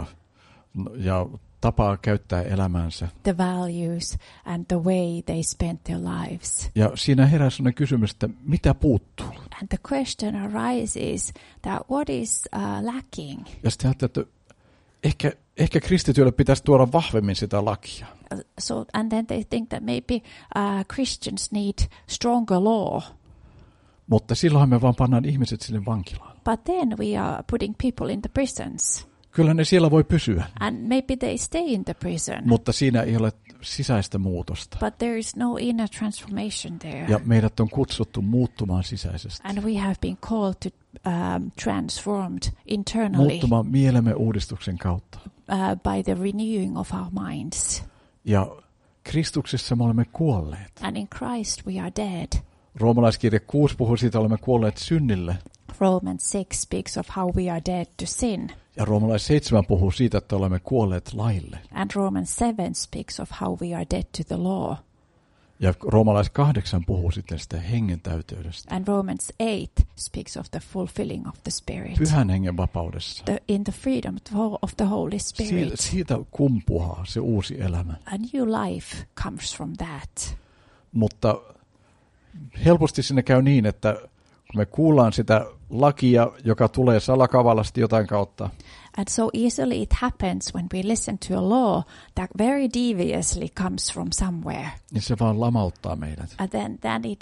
ja tapaa käyttää elämänsä. The values and the way they spend their lives. Ja siinä herää sellainen kysymys, että mitä puuttuu? And the question arises that what is lacking? Ja sitten ajattelee, että ehkä kristityille pitäisi tuoda vahvemmin sitä lakia. And then they think that maybe Christians need stronger law. Mutta silloinhan me vaan pannaan ihmiset sinne vankilaan. But then we are putting people in the prisons. Kyllä ne siellä voi pysyä. And maybe they stay in the prison. Mutta siinä ei ole sisäistä muutosta. But there is no inner transformation there. Ja meidät on kutsuttu muuttumaan sisäisesti. And we have been called to transformed internally Muuttumaan mielemme uudistuksen kautta. by the renewing of our minds. Ja Kristuksessa me olemme kuolleet. And in Christ we are dead. Roomalaiskirja 6 puhuu siitä, olemme kuolleet synnille. Romans 6 speaks of how we are dead to sin. Ja Roomalais 7 puhuu siitä, että olemme kuolleet laille. And Romans 7 speaks of how we are dead to the law. Ja Roomalais 8 puhuu sitten sitä hengen täyteydestä. And Romans 8 speaks of the fulfilling of the Spirit. Pyhän hengen vapaudessa. In the freedom of the Holy Spirit. Siitä kumpuaa se uusi elämä. A new life comes from that. Mutta helposti siinä käy niin, että kun me kuullaan sitä lakia, joka tulee salakavalasti jotain kautta, and so easily it happens when we listen to a law that very deviously comes from somewhere. niin se vaan lamauttaa meidät. And then it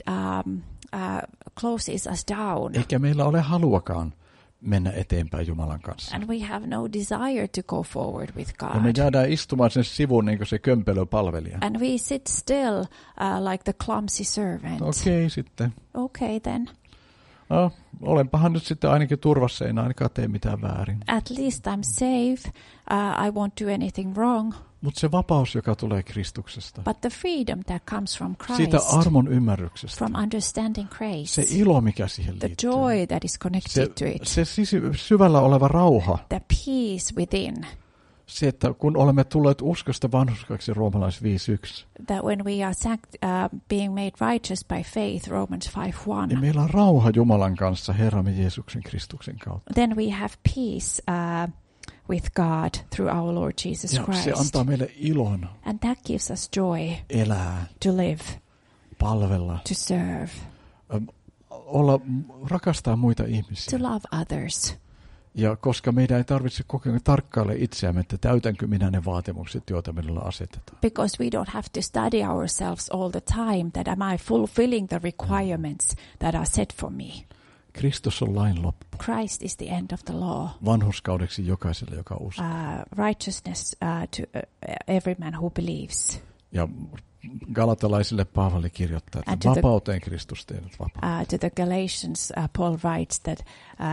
closes us down. Eikä meillä ole haluakaan mennä eteenpäin Jumalan kanssa. And we have no desire to go forward with Ja me God. jäädään istumaan sen sivuun niin kuin se kömpelöpalvelija. And we sit still like the clumsy servant. Okei, sitten. Okay then. No, olenpahan nyt sitten ainakin turvassa, en ainakaan tee mitään väärin. At least I'm safe. I won't do anything wrong. Mutta se vapaus, joka tulee Kristuksesta, But the freedom that comes from siitä Christ, armon ymmärryksestä, from understanding grace, se ilo, mikä siihen the liittyy, joy that is connected to it, se syvällä oleva rauha, the peace within, se, että kun olemme tulleet uskosta vanhurskaiksi, Roomalais 5.1, that when we are being made righteous by faith, Romans 5:1, niin meillä on rauha Jumalan kanssa Herramme Jeesuksen Kristuksen kautta. then we have peace with God through our Lord Jesus Ja Christ. se antaa meille ilon And that gives us joy elää, to live, palvella, to serve, rakastaa muita ihmisiä. to love others. Ja koska meidän ei tarvitse tarkkailla itseämme, että täytänkö minä ne vaatimukset, joita minulle asetetaan. Because we don't have to study ourselves all the time, that am I fulfilling the requirements that are set for me. Kristus on lain loppu. Christ is the end of the law. Vanhurskaudeksi jokaiselle, joka uskoo. Righteousness to every man who believes. Ja Galatalaisille Paavali kirjoittaa, että vapauteen Kristus teidät vapauttaa. To the Galatians, Paul writes that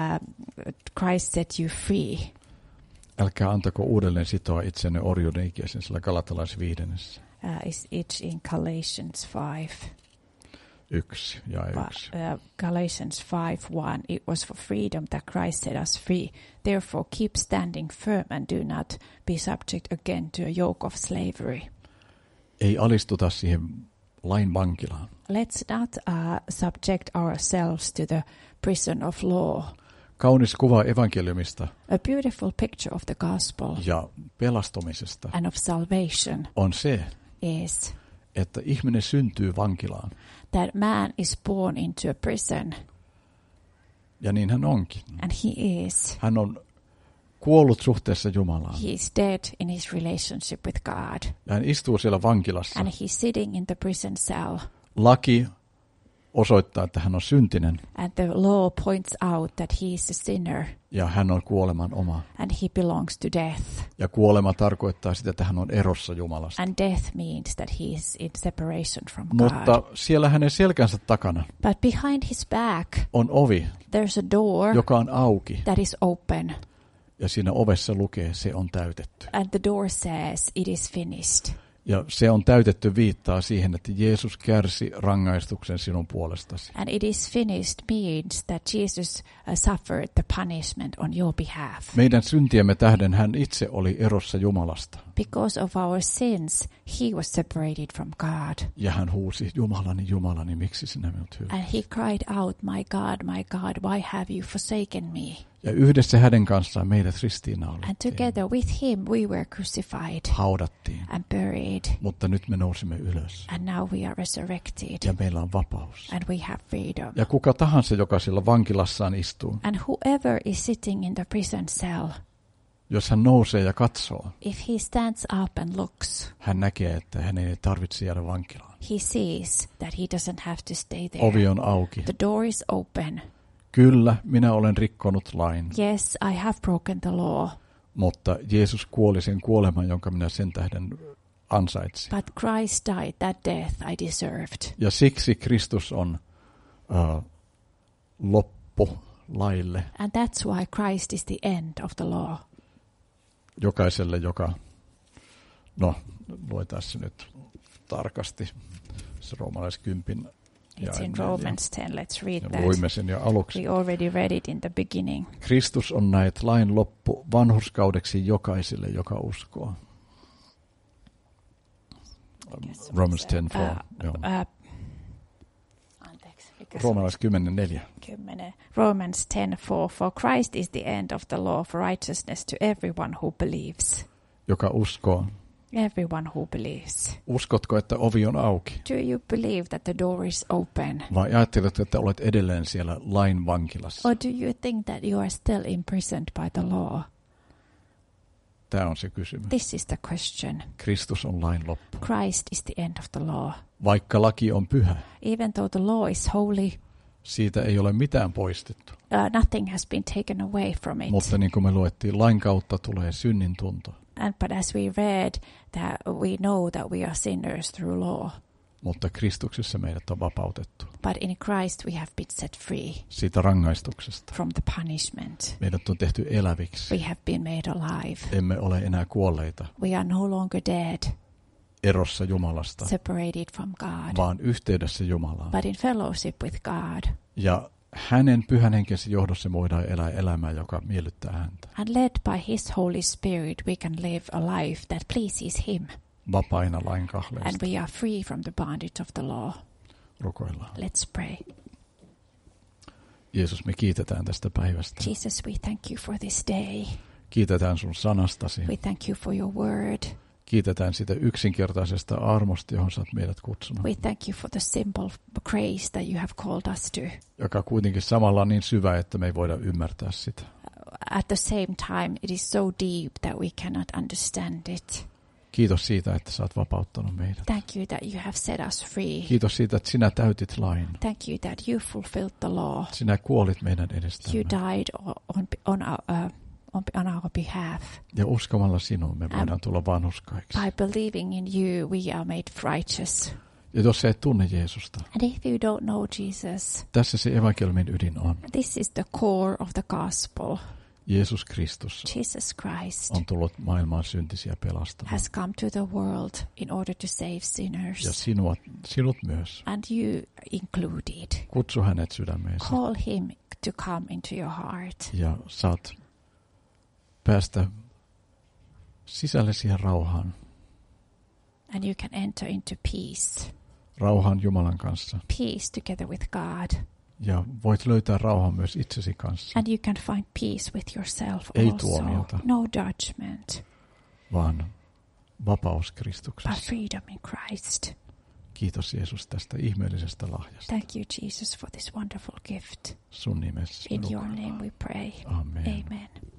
Christ set you free. Älkää antako uudelleen sitoa itsenne orjuuden ikäisen, sillä Galatalais-5. Is it in Galatians 5? 1 ja 1. Galatians 5:1. It was for freedom that Christ set us free. Therefore keep standing firm and do not be subject again to a yoke of slavery. Ei alistuta siihen lain vankilaan. Let's not subject ourselves to the prison of law. Kaunis kuva evankeliumista A beautiful picture of the gospel ja pelastumisesta and of salvation on se, is että ihminen syntyy vankilaan. that man is born into a prison, Ja niin hän onkin. and he is. Hän on kuollut suhteessa Jumalaan. He is dead in his relationship with God, Ja hän istuu siellä vankilassa. and he's sitting in the prison cell, Laki osoittaa, että hän on syntinen and the law points out that he is a sinner, ja hän on kuoleman oma. and he belongs to death. Ja kuolema tarkoittaa sitä, että hän on erossa Jumalasta. And death means that he is in separation from Mutta God. siellä hänen selkänsä takana But behind his back, on ovi, there's a door joka on auki. that is open, Ja siinä ovessa lukee, se on täytetty. and the door says, it is finished. Ja se on täytetty viittaa siihen, että Jeesus kärsi rangaistuksen sinun puolestasi. And it is finished means that Jesus suffered the punishment on your behalf. Meidän syntiemme tähden hän itse oli erossa Jumalasta. Because of our sins, he was separated from God. Ja hän huusi, Jumalani, Jumalani, miksi sinä minut hylkäsit? And he cried out, my God, why have you forsaken me? Ja yhdessä hänen kanssaan meidät And ristiinnaulattiin, together with him we were crucified haudattiin, and buried. mutta nyt me nousimme ylös. And now we are resurrected. Ja meillä on vapaus. And we have freedom. Ja kuka tahansa, joka siellä vankilassaan istuu, And whoever is sitting in the prison cell, jos hän nousee ja katsoo, if he stands up and looks, hän näkee, että hänen ei tarvitse jäädä vankilaan. he sees that he doesn't have to stay there. Ovi on auki. The door is open. Kyllä, minä olen rikkonut lain, Yes, I have broken the law, mutta Jeesus kuoli sen kuoleman, jonka minä sen tähden ansaitsin. but Christ died that death I deserved. Ja siksi Kristus on loppu laille And that's why Christ is the end of the law. jokaiselle, joka, luetaan se nyt tarkasti, se roomalais-10. It's in Romans 10. Let's read Ja that. luimme sen jo aluksi. We already read it in the beginning. Kristus on näet lain loppu vanhurskaudeksi jokaiselle, joka uskoo. Romans 10:4. Roomalais 10:4. Romans 10:4. For Christ is the end of the law of righteousness to everyone who believes. Joka uskoo. Everyone who believes. Uskotko, että ovi on auki? Do you believe that the door is open? Vai ajatteletko, että olet edelleen siellä lain vankilassa? Or do you think that you are still imprisoned by the law? Tämä on se kysymys. This is the question. Kristus on lain loppu. Christ is the end of the law. Vaikka laki on pyhä, Even though the law is holy, siitä ei ole mitään poistettu. nothing has been taken away from it. Mutta niin kuin me luettiin, lain kautta tulee synnin tunto. But as we read, that we know that we are sinners through law. Mutta Kristuksessa meidät on vapautettu But in Christ we have been set free siitä rangaistuksesta. from the punishment. Meidät on tehty eläviksi. We have been made alive. Emme ole enää kuolleita We are no longer dead, erossa Jumalasta, separated from God, vaan yhteydessä Jumalaan. but in fellowship with God. Ja hänen pyhän henkensä johdossa voidaan elää elämää, joka miellyttää häntä. And led by His Holy Spirit we can live a life that pleases Him. Vapaina lain And kahleista. we are free from the bondage of the law. Rukoillaan. Let's pray. Jeesus, me kiitetään tästä päivästä. Jesus, we thank you for this day. Kiitetään sun sanastasi. We thank you for your word. Kiitetään sitä yksinkertaisesta armosta, johon sä oot meidät kutsunut. We thank you for the simple grace that you have called us to. Joka kuitenkin samalla on niin syvä, että me ei voida ymmärtää sitä. At the same time, it is so deep that we cannot understand it. Kiitos siitä, että sä oot vapauttanut meidät. Thank you that you have set us free. Kiitos siitä, että sinä täytit lain. Thank you that you fulfilled the law. Sinä kuolit meidän You edestämme. died on our behalf. Ja uskomalla sinuun me voidaan tulla vanhurskaiksi. By believing in you, we are made righteous. Ja jos sä et tunne Jeesusta, And if you don't know Jesus, tässä se evankeliumin ydin on. this is the core of the gospel. Jeesus Kristus Jesus Christ on tullut maailmaan syntisiä pelastamaan. has come to the world in order to save sinners. Ja sinut myös. And you included. Kutsu hänet sydämeesi. Call him to come into your heart. Ja saat päästä sisälle siihen rauhaan. And you can enter into peace. Rauhaan Jumalan kanssa. Peace together with God. Ja voit löytää rauhan myös itsesi kanssa. And you can find peace with yourself Ei also. tuomiota. No judgment. Vaan vapaus But Kristuksessa. freedom in Christ. Kiitos Jeesus tästä ihmeellisestä lahjasta. Thank you, Jesus, for this wonderful gift. Sun nimessä. In your name we pray. Amen. Amen.